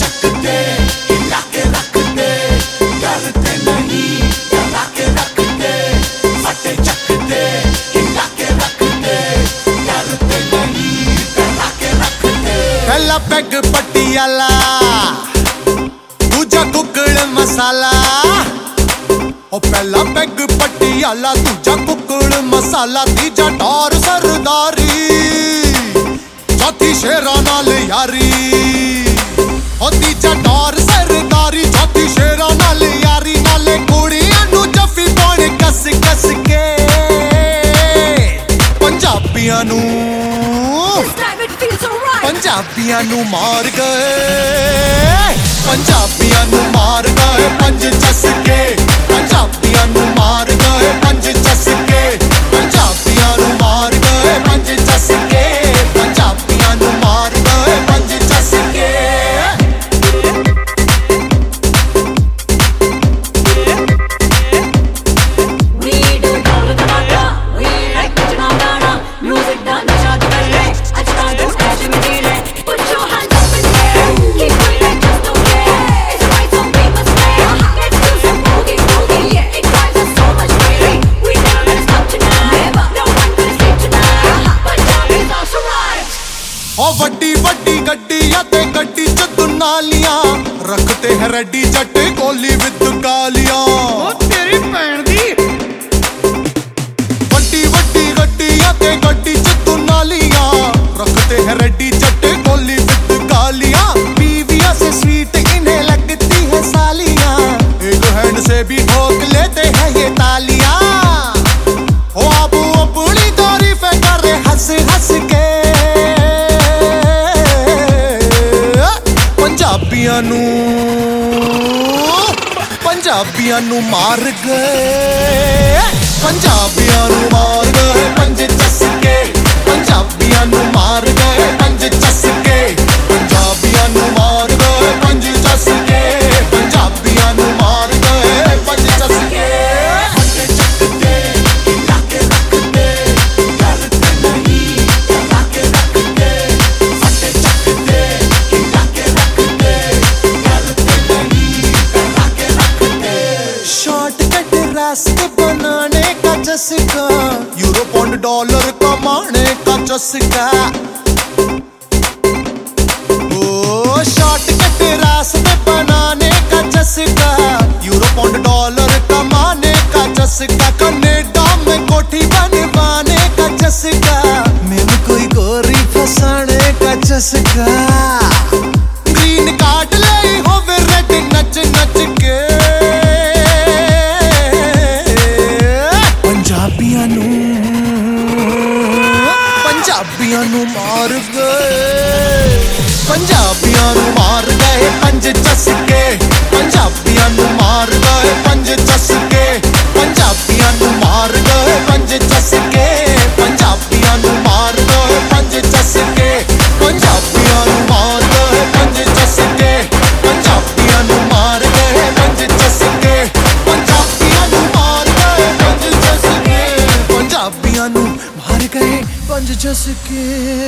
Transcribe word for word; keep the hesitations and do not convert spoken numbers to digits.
चकते हिला के रखते, डरते नहीं डरा के रखते, फटे चकते हिला के रखते, डरते नहीं डरा के रखते। पहला पैग पटियाला, दूजा कुकड़ मसाला। ओ पहला पैग पटियाला, दूजा कुकड़ मसाला, तीजा टॉर सरदारी, चौथी शेरा नाल यारी। ओ तीजा टॉर सरदारी, चौथी शेरा नाल यारी, नाले कुड़ियां नू जफ्फी पाउणे कस कस के। पंजाबियां नू पंजाबियां नू मार गए, पंजाबियां नू मार गए पंज चस के, पंजाबियां नू मार गए पंज चस के, पंजाबियां नू मार गए पंज चस के, पंजाबियां नू मार गए पंज चस के। ओ वड्डी वड्डी गड्डियां ते गड्डी च दुनालियां, रखते हैं रेडी जट कोली विद गालियां। ओ तेरी भैन दी वड्डी वड्डी गड्डियां ते गड्डी च दुनालियां, रखते हैं रेडी जट कोली विद गालियां। बीवियां से स्वीट इन्हें लगती है सालियां, एक हैंड से भी ठोक लेते हैं ये तालियां। ओ आबू अपनी तारीफें कर रहे हंस हंस के, पंजाबियां नू पंजाबियां नू मार गए, पंजाबियां नू मार गए पंज चस के, पंजाबियां नू मार गए पंज चस के, पंजाबियां नू मार गए पंज चस के, पंजाबियां नू मार गए पंज चस के। फटे चकते हिला के रखते, डरते नहीं डरा के रखते, फटे चकते हिला के रखते, डरते नहीं डरा के रखते। शॉर्टकट रास्ते बनाने का चस्का, यूरो पौंड डॉलर कमाने का चस्का। ओ शॉर्टकट रास्ते बनाने का चस्का, यूरो पौंड डॉलर कमाने का चस्का। कनाडा में कोठी बनवाने का चस्का, मैंने कोई गोरी फसाने का चस्का। ग्रीन कार्ड ले होवे रेड नच नच के, पंजाबियां नू पंजाबियां नू मार गए, पंजाबियां नू मार गए पंज चस के, पंजाबियां नू मार गए पंज चस के, पंजाबियां नू मार गए पंज चस के, पंजाबियां नू मार गए पंज चस के, पंजाबियां नू मार गए पंज चस के, पंजाबियां नू मार गए पंज चस के, पंजाबियां नू मार गए पंज चस के, पंजाबियां नू मार गए पंज चस के।